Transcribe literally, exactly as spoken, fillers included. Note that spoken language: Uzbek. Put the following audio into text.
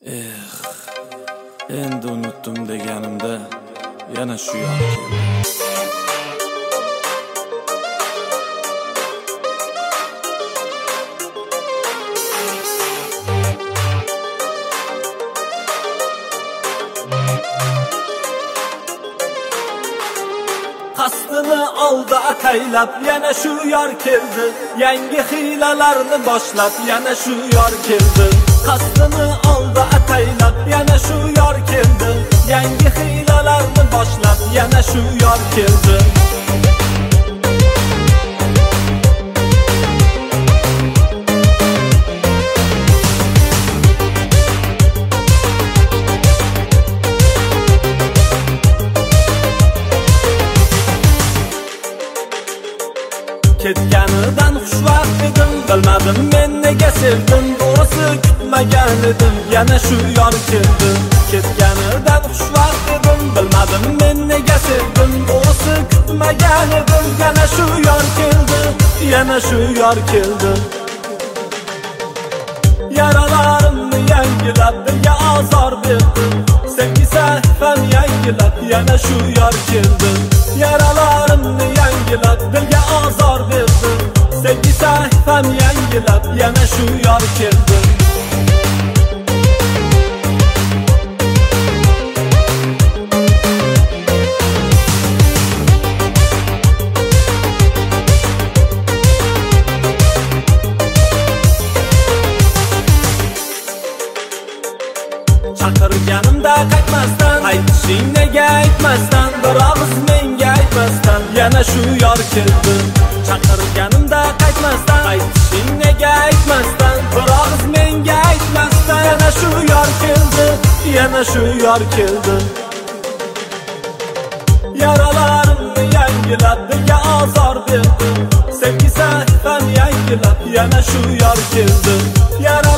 Eh, endi unutdim deganimda yana shu yoq keldi. Qasdini oldi ataylab yana shu yor keldi. Yangi hiylalarni boshlab yana shu yor keldi. Qasdini oldi ataylab yana shu yor keldi. Yangi hiylalarni boshlab yana shu yor keldi. Ketganidan xushvaqt edim, bilmadim men nega sevdim, doğrusu kutmagan edim, yana shu yor keldi. Ketganidan xushvaqt edim, bilmadim men nega sevdim, doğrusu kutmagan edim, yana shu yor keldi, yana shu yor keldi. Yaralarimni yangilab, dilga azor berdi, sevgi sahifam yangilab, yana shu yor keldi. Yaralarimni yangilab, dilga azor berdi, sevgi sahifam yangilab, yana shu yor keldi. Chaqirganimda qaytmasdan, aytishing nega aytmasdan, bir og'iz menga aytmasdan, yana shu yor keldi. Chaqirganimda qaytmasdan, aytishing nega aytmasdan, bir og'iz menga aytmasdan, yana shu yor keldi, yana shu yor keldi. Yaralarimni yangilab, dilga azor berdi, sevgi sahifam yangilab, yana shu yor keldi.